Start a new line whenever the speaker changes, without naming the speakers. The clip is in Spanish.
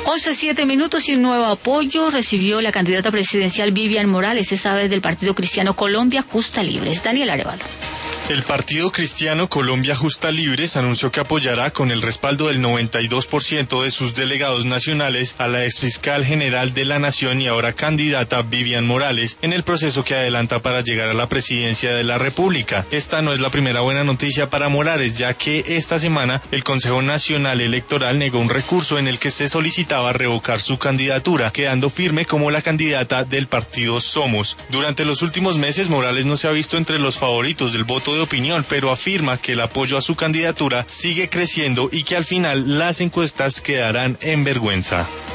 11:07 y un nuevo apoyo recibió la candidata presidencial Vivian Morales, esta vez del Partido Cristiano Colombia Justa Libres. Daniel Arevalo.
El Partido Cristiano Colombia Justa Libres anunció que apoyará con el respaldo del 92% de sus delegados nacionales a la exfiscal general de la Nación y ahora candidata Vivian Morales en el proceso que adelanta para llegar a la presidencia de la República. Esta no es la primera buena noticia para Morales, ya que esta semana el Consejo Nacional Electoral negó un recurso en el que se solicitaba revocar su candidatura, quedando firme como la candidata del partido Somos. Durante los últimos meses, Morales no se ha visto entre los favoritos del voto de opinión, pero afirma que el apoyo a su candidatura sigue creciendo y que al final las encuestas quedarán en vergüenza.